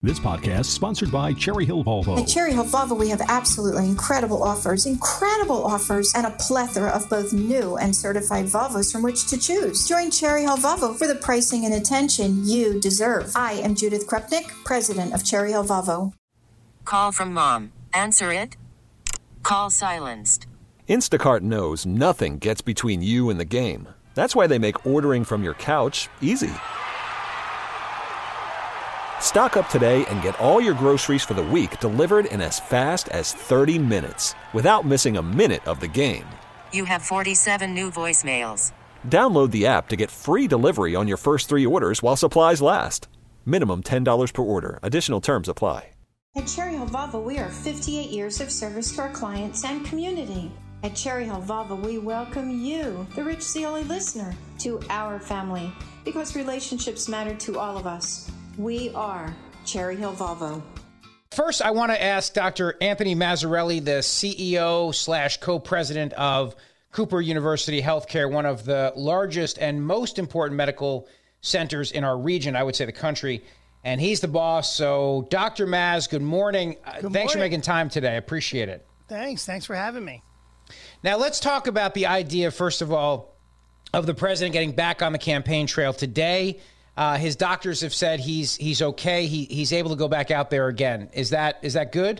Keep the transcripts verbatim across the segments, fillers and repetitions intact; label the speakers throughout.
Speaker 1: This podcast is sponsored by Cherry Hill Volvo.
Speaker 2: At Cherry Hill Volvo, we have absolutely incredible offers, incredible offers, and a plethora of both new and certified Volvos from which to choose. Join Cherry Hill Volvo for the pricing and attention you deserve. I am Judith Krupnik, president of Cherry Hill Volvo.
Speaker 3: Call from mom. Answer it. Call silenced.
Speaker 4: Instacart knows nothing gets between you and the game. That's why they make ordering from your couch easy. Stock up today and get all your groceries for the week delivered in as fast as thirty minutes without missing a minute of the game.
Speaker 3: You have forty-seven new voicemails.
Speaker 4: Download the app to get free delivery on your first three orders while supplies last. Minimum ten dollars per order. Additional terms apply.
Speaker 2: At Cherry Hill Volvo, we are fifty-eight years of service to our clients and community. At Cherry Hill Volvo, we welcome you, the Rich Zeoli listener, to our family because relationships matter to all of us. We are Cherry Hill Volvo.
Speaker 5: First, I want to ask Doctor Anthony Mazzarelli, the C E O slash co-president of Cooper University Healthcare, one of the largest and most important medical centers in our region, I would say the country, and he's the boss. So, Doctor Maz, good morning.
Speaker 6: Good
Speaker 5: Thanks
Speaker 6: morning.
Speaker 5: for making time today. I appreciate it.
Speaker 6: Thanks. Thanks for having me.
Speaker 5: Now, let's talk about the idea, first of all, of the president getting back on the campaign trail today. Uh, his doctors have said he's he's okay. He he's able to go back out there again. Is that is that good?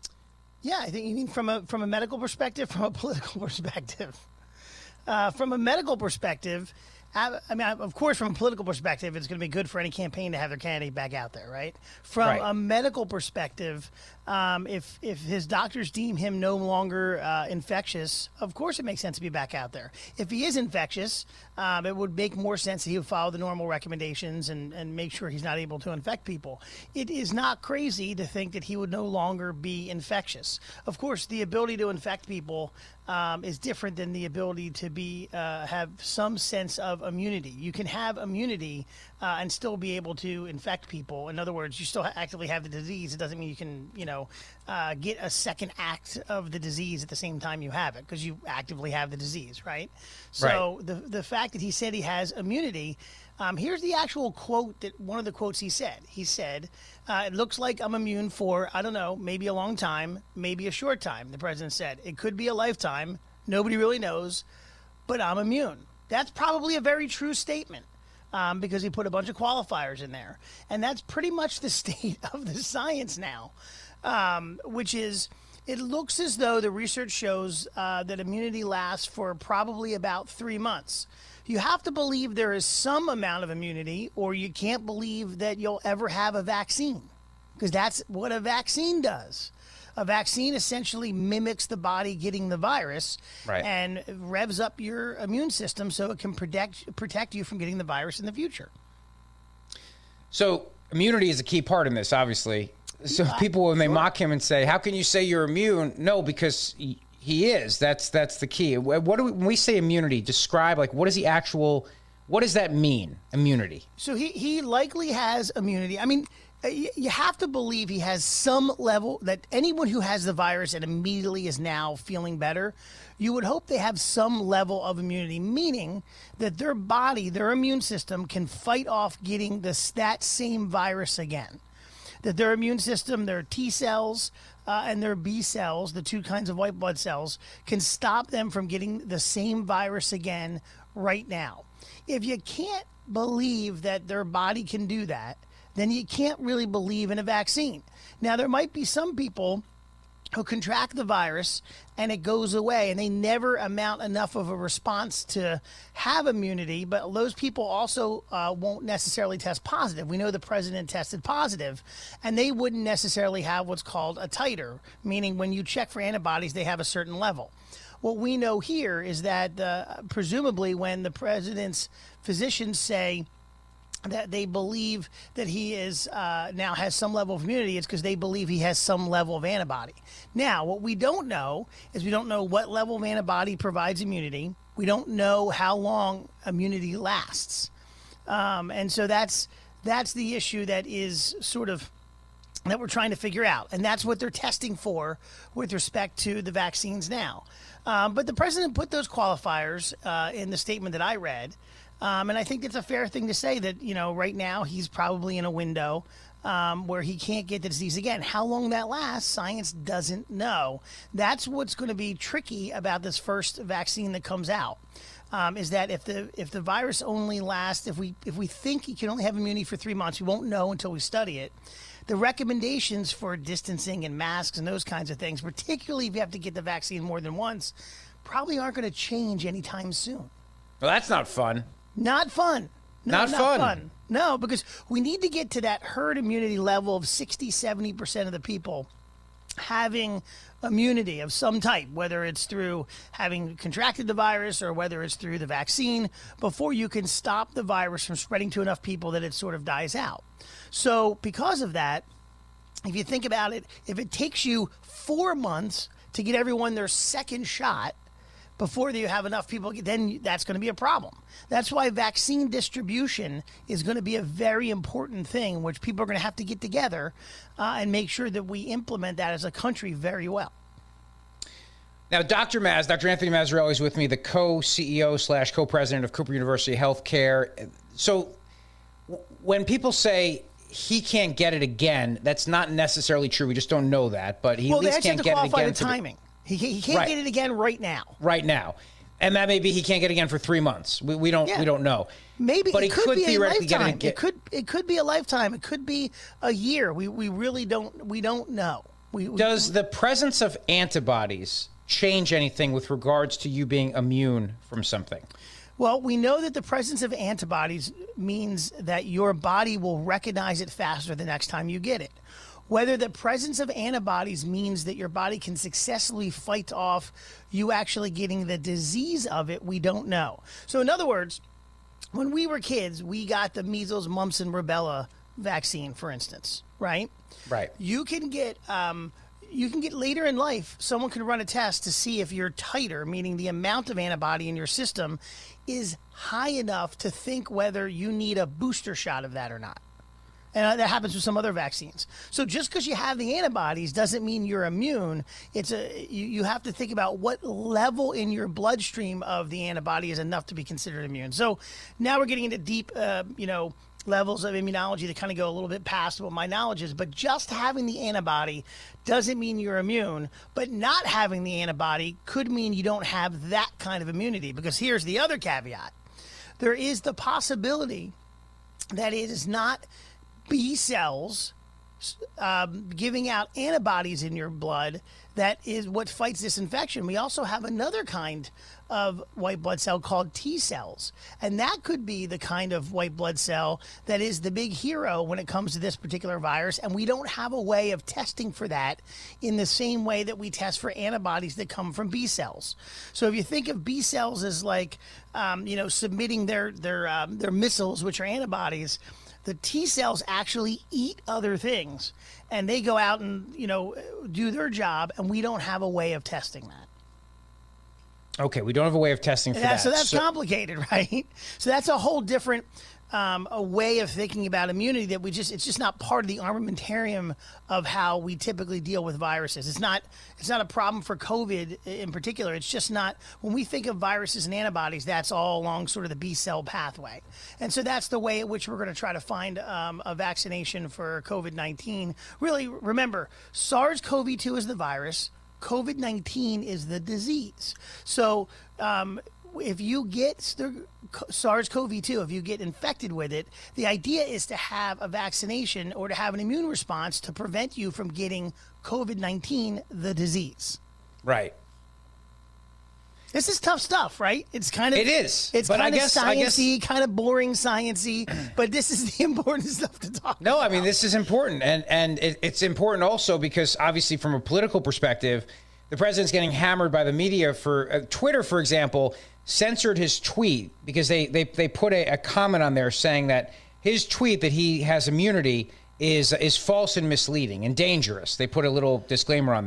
Speaker 6: Yeah, I think you mean from a from a medical perspective, from a political perspective. Uh, from a medical perspective, I, I mean, of course, from a political perspective, it's going to be good for any campaign to have their candidate back out there, right? From
Speaker 5: Right.
Speaker 6: a medical perspective, um, if if his doctors deem him no longer uh, infectious, of course it makes sense to be back out there. If he is infectious, um, it would make more sense that he would follow the normal recommendations and, and make sure he's not able to infect people. It is not crazy to think that he would no longer be infectious. Of course, the ability to infect people um, is different than the ability to be uh, have some sense of immunity. You can have immunity uh, and still be able to infect people. In other words, you still actively have the disease. It doesn't mean you can, you know, uh, get a second act of the disease at the same time you have it because you actively have the disease, right? So
Speaker 5: Right.
Speaker 6: the the fact that he said he has immunity, um, here's the actual quote that one of the quotes he said. He said, uh, "It looks like I'm immune for, I don't know, maybe a long time, maybe a short time." The president said, "It could be a lifetime. Nobody really knows, but I'm immune." That's probably a very true statement um, because he put a bunch of qualifiers in there. And that's pretty much the state of the science now, um, which is it looks as though the research shows uh, that immunity lasts for probably about three months. You have to believe there is some amount of immunity, or you can't believe that you'll ever have a vaccine, because that's what a vaccine does. A vaccine essentially mimics the body getting the virus
Speaker 5: Right.
Speaker 6: and revs up your immune system so it can protect protect you from getting the virus in the future.
Speaker 5: So immunity is a key part in this, obviously. So people, when they mock him and say, "How can you say you're immune?" No, because he, he is. That's that's the key. What do we, when we say immunity? Describe, like, what is the actual? What does that mean? Immunity.
Speaker 6: So he, he likely has immunity. I mean, uh, y- you have to believe he has some level that anyone who has the virus and immediately is now feeling better, you would hope they have some level of immunity, meaning that their body, their immune system can fight off getting this, that same virus again. That their immune system, their T cells uh, and their B cells, the two kinds of white blood cells, can stop them from getting the same virus again right now. If you can't believe that their body can do that, then you can't really believe in a vaccine. Now, there might be some people who contract the virus and it goes away and they never amount enough of a response to have immunity, but those people also uh, won't necessarily test positive. We know the president tested positive and they wouldn't necessarily have what's called a titer, meaning when you check for antibodies, they have a certain level. What we know here is that uh, presumably when the president's physicians say that they believe that he is uh, now has some level of immunity, it's because they believe he has some level of antibody. Now, what we don't know is we don't know what level of antibody provides immunity. We don't know how long immunity lasts. Um, and so that's that's the issue that is sort of that we're trying to figure out. And that's what they're testing for with respect to the vaccines now. Um, but the president put those qualifiers uh, in the statement that I read. Um, and I think it's a fair thing to say that, you know, right now he's probably in a window Um, where he can't get the disease again. How long that lasts, science doesn't know. That's what's going to be tricky about this first vaccine that comes out. Um, is that if the if the virus only lasts, if we if we think you can only have immunity for three months, we won't know until we study it. The recommendations for distancing and masks and those kinds of things, particularly if you have to get the vaccine more than once, probably aren't going to change anytime soon.
Speaker 5: Well, that's not fun.
Speaker 6: Not fun. No,
Speaker 5: not,
Speaker 6: not
Speaker 5: fun.
Speaker 6: fun. No, because we need to get to that herd immunity level of sixty, seventy percent of the people having immunity of some type, whether it's through having contracted the virus or whether it's through the vaccine, before you can stop the virus from spreading to enough people that it sort of dies out. So because of that, if you think about it, if it takes you four months to get everyone their second shot before you have enough people, then that's going to be a problem. That's why vaccine distribution is going to be a very important thing, which people are going to have to get together uh, and make sure that we implement that as a country very well.
Speaker 5: Now, Doctor Maz, Doctor Anthony Mazzarelli is with me, the co-C E O slash co-president of Cooper University Healthcare. So w- when people say he can't get it again, that's not necessarily true. We just don't know that, but he
Speaker 6: well,
Speaker 5: at least can't get it again.
Speaker 6: Well, they have
Speaker 5: the
Speaker 6: to qualify the timing. He, he can't
Speaker 5: right.
Speaker 6: get it again right now.
Speaker 5: Right now. And that may be he can't get it again for three months. We, we don't
Speaker 6: yeah.
Speaker 5: we don't know.
Speaker 6: Maybe
Speaker 5: but
Speaker 6: it
Speaker 5: he
Speaker 6: could,
Speaker 5: could
Speaker 6: be
Speaker 5: theoretically
Speaker 6: a
Speaker 5: get
Speaker 6: lifetime.
Speaker 5: it again.
Speaker 6: It could it could be a lifetime. It could be a year. We we really don't we don't know. We, we,
Speaker 5: Does the presence of antibodies change anything with regards to you being immune from something?
Speaker 6: Well, we know that the presence of antibodies means that your body will recognize it faster the next time you get it. Whether the presence of antibodies means that your body can successfully fight off you actually getting the disease of it, we don't know. So in other words, when we were kids, we got the measles, mumps, and rubella vaccine, for instance, right?
Speaker 5: Right.
Speaker 6: You can get... Um, You can get later in life, someone can run a test to see if your titer, meaning the amount of antibody in your system, is high enough to think whether you need a booster shot of that or not. And that happens with some other vaccines. So just because you have the antibodies doesn't mean you're immune. It's a you, you have to think about what level in your bloodstream of the antibody is enough to be considered immune. So now we're getting into deep, uh, you know, levels of immunology that kind of go a little bit past what my knowledge is. But just having the antibody doesn't mean you're immune. But not having the antibody could mean you don't have that kind of immunity. Because here's the other caveat. There is the possibility that it is not B cells um, giving out antibodies in your blood that is what fights this infection. We also have another kind of white blood cell called T cells. And that could be the kind of white blood cell that is the big hero when it comes to this particular virus. And we don't have a way of testing for that in the same way that we test for antibodies that come from B cells. So if you think of B cells as like, um, you know, submitting their, their, um, their missiles, which are antibodies, the T cells actually eat other things, and they go out and, you know, do their job, and we don't have a way of testing that.
Speaker 5: Okay, we don't have a way of testing for
Speaker 6: yeah,
Speaker 5: that.
Speaker 6: So that's
Speaker 5: so,
Speaker 6: complicated, right? So that's a whole different um, a way of thinking about immunity that we just, it's just not part of the armamentarium of how we typically deal with viruses. It's not, it's not a problem for COVID in particular. It's just not, when we think of viruses and antibodies, that's all along sort of the B cell pathway. And so that's the way at which we're going to try to find um, a vaccination for COVID nineteen. Really, remember, SARS-C o V two is the virus. COVID nineteen is the disease. So um, if you get SARS-C o V two, if you get infected with it, the idea is to have a vaccination or to have an immune response to prevent you from getting COVID nineteen, the disease.
Speaker 5: Right.
Speaker 6: This is tough stuff, right? It's kind of
Speaker 5: it is.
Speaker 6: It's
Speaker 5: but
Speaker 6: kind
Speaker 5: I
Speaker 6: of
Speaker 5: guess,
Speaker 6: sciencey,
Speaker 5: I guess,
Speaker 6: kind of boring sciencey, but this is the important stuff to talk
Speaker 5: no,
Speaker 6: about.
Speaker 5: No, I mean, this is important. And, and it, it's important also because obviously from a political perspective, the president's getting hammered by the media for uh, Twitter, for example, censored his tweet because they, they, they put a, a comment on there saying that his tweet that he has immunity is is false and misleading and dangerous. They put a little disclaimer on there.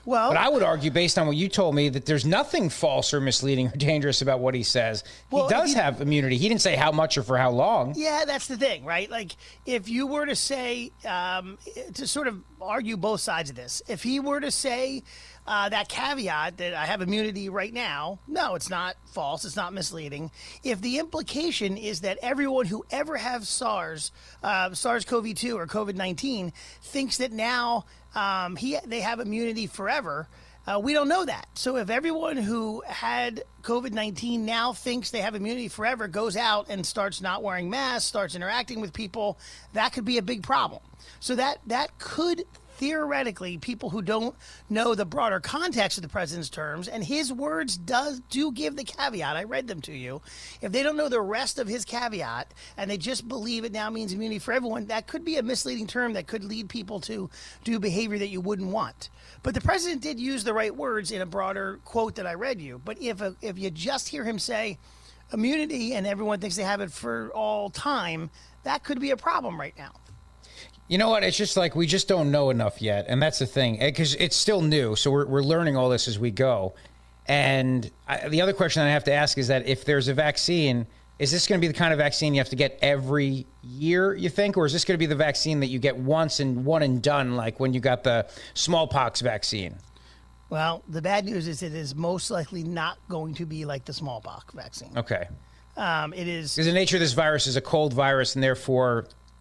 Speaker 6: Well,
Speaker 5: but I would argue, based on what you told me, that there's nothing false or misleading or dangerous about what he says.
Speaker 6: Well,
Speaker 5: he does
Speaker 6: he,
Speaker 5: have immunity. He didn't say how much or for how long.
Speaker 6: Yeah, that's the thing, right? Like, if you were to say, um, to sort of argue both sides of this, if he were to say uh, that caveat that I have immunity right now, no, it's not false. It's not misleading. If the implication is that everyone who ever has SARS, uh, SARS-C o V two or COVID nineteen thinks that now um, he they have immunity forever, Uh, we don't know that. So if everyone who had COVID nineteen now thinks they have immunity forever, goes out and starts not wearing masks, starts interacting with people, that could be a big problem. So that that could theoretically, people who don't know the broader context of the president's terms, and his words does do give the caveat, I read them to you, if they don't know the rest of his caveat and they just believe it now means immunity for everyone, that could be a misleading term that could lead people to do behavior that you wouldn't want. But the president did use the right words in a broader quote that I read you. But if a, if you just hear him say immunity and everyone thinks they have it for all time, that could be a problem right now.
Speaker 5: You know what? It's just like we just don't know enough yet. And that's the thing, because it's still new. So we're, we're learning all this as we go. And I, the other question I have to ask is that if there's a vaccine, is this going to be the kind of vaccine you have to get every year, you think? Or is this going to be the vaccine that you get once and one and done, like when you got the smallpox vaccine?
Speaker 6: Well, the bad news is it is most likely not going to be like the smallpox vaccine.
Speaker 5: Okay.
Speaker 6: Um, it is.
Speaker 5: Because the nature of this virus is a cold virus, and therefore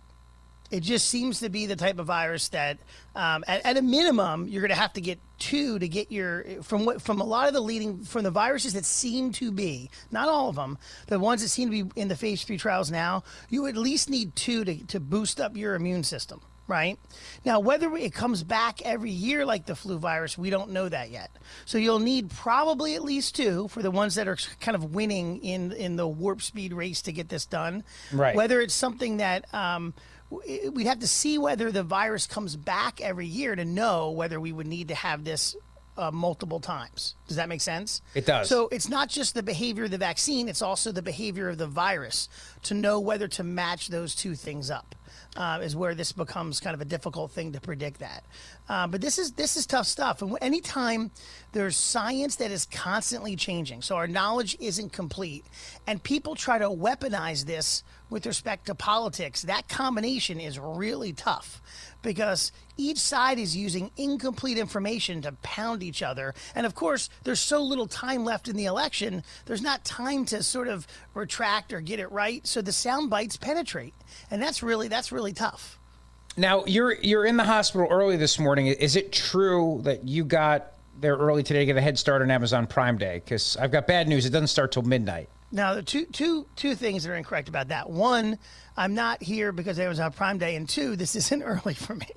Speaker 6: it just seems to be the type of virus that, um, at, at a minimum, you're going to have to get two to get your from what from a lot of the leading from the viruses that seem to be, not all of them, the ones that seem to be in the phase three trials now. You at least need two to to boost up your immune system, right? Now, whether it comes back every year like the flu virus, we don't know that yet. So you'll need probably at least two for the ones that are kind of winning in in the warp speed race to get this done.
Speaker 5: Right.
Speaker 6: Whether it's something that um, we'd have to see whether the virus comes back every year to know whether we would need to have this uh, multiple times. Does that make sense?
Speaker 5: It does.
Speaker 6: So it's not just the behavior of the vaccine, it's also the behavior of the virus to know whether to match those two things up. Uh, is where this becomes kind of a difficult thing to predict that. Uh, but this is this is tough stuff. And anytime there's science that is constantly changing, so our knowledge isn't complete, and people try to weaponize this with respect to politics, that combination is really tough because each side is using incomplete information to pound each other. And of course, there's so little time left in the election, there's not time to sort of retract or get it right. So the sound bites penetrate. And that's really that's really tough.
Speaker 5: Now, you're you're in the hospital early this morning. Is it true that you got there early today to get a head start on Amazon Prime Day? Because I've got bad news. It doesn't start till midnight.
Speaker 6: Now, the two, two, two things that are incorrect about that. One, I'm not here because it was on Prime Day. And two, this isn't early for me.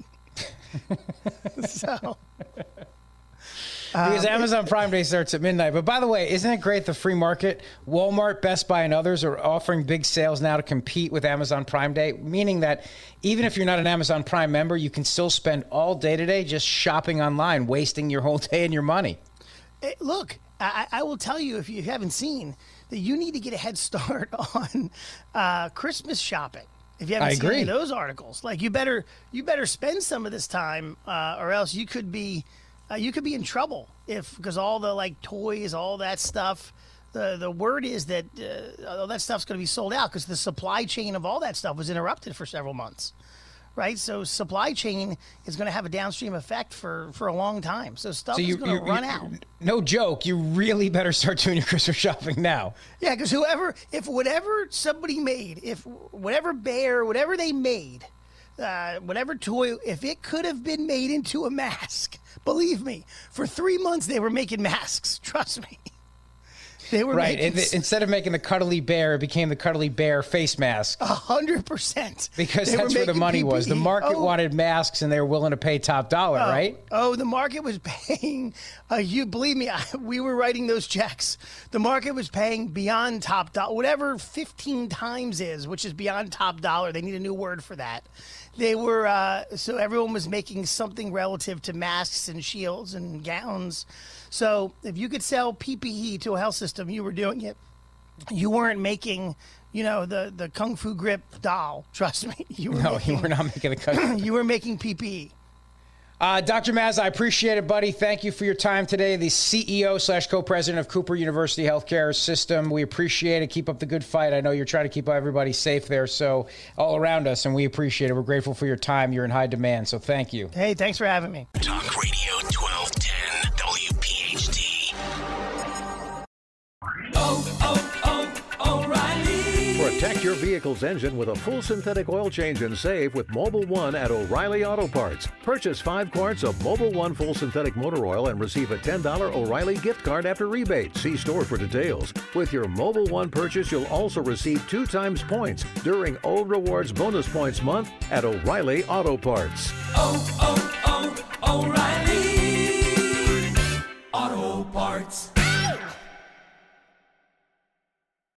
Speaker 6: so...
Speaker 5: Because Amazon Prime Day starts at midnight. But by the way, isn't it great the free market? Walmart, Best Buy, and others are offering big sales now to compete with Amazon Prime Day, meaning that even if you're not an Amazon Prime member, you can still spend all day today just shopping online, wasting your whole day and your money.
Speaker 6: Hey, look, I, I will tell you, if you haven't seen, that you need to get a head start on uh, Christmas shopping. If you haven't
Speaker 5: I
Speaker 6: seen
Speaker 5: agree.
Speaker 6: any of those articles, like you better you better spend some of this time, uh, or else you could be uh, you could be in trouble if because all the like toys, all that stuff. The the word is that uh, all that stuff's going to be sold out because the supply chain of all that stuff was interrupted for several months, right? So supply chain is going to have a downstream effect for, for a long time. So stuff
Speaker 5: So you,
Speaker 6: is going
Speaker 5: you,
Speaker 6: to run
Speaker 5: you-
Speaker 6: out.
Speaker 5: No joke. You really better start doing your Christmas shopping now.
Speaker 6: Yeah, because whoever, if whatever somebody made, if whatever bear, whatever they made, uh, whatever toy, if it could have been made into a mask, believe me, for three months they were making masks. Trust me. They were
Speaker 5: Right.
Speaker 6: making
Speaker 5: And instead of making the cuddly bear, it became the cuddly bear face mask.
Speaker 6: a hundred percent
Speaker 5: Because
Speaker 6: They were
Speaker 5: that's where the
Speaker 6: making
Speaker 5: money was. The
Speaker 6: P P E.
Speaker 5: market
Speaker 6: Oh.
Speaker 5: wanted masks, and they were willing to pay top dollar,
Speaker 6: Oh,
Speaker 5: right?
Speaker 6: Oh, the market was paying. Uh, you believe me? I, we were writing those checks. The market was paying beyond top dollar, whatever fifteen times is, which is beyond top dollar. They need a new word for that. They were uh, so everyone was making something relative to masks and shields and gowns. So if you could sell P P E to a health system, you were doing it. You weren't making, you know, the the Kung Fu grip doll. Trust me, you were.
Speaker 5: No,
Speaker 6: making,
Speaker 5: you were not making the cuddly.
Speaker 6: You were making P P E.
Speaker 5: Uh, Doctor Maz, I appreciate it, buddy. Thank you for your time today. The C E O slash co-president of Cooper University Healthcare System. We appreciate it. Keep up the good fight. I know you're trying to keep everybody safe there, so all around us, and we appreciate it. We're grateful for your time. You're in high demand, so thank you.
Speaker 6: Hey, thanks for having me.
Speaker 7: Talk Radio twelve ten W P H T.
Speaker 8: Oh, oh, oh, O'Reilly.
Speaker 9: Protect your vehicle's engine with a full synthetic oil change and save with Mobil one at O'Reilly Auto Parts. Purchase five quarts of Mobil one full synthetic motor oil and receive a ten dollars O'Reilly gift card after rebate. See store for details. With your Mobil one purchase, you'll also receive two times points during O Rewards Bonus Points Month at O'Reilly Auto Parts.
Speaker 8: Oh, oh, oh, O'Reilly.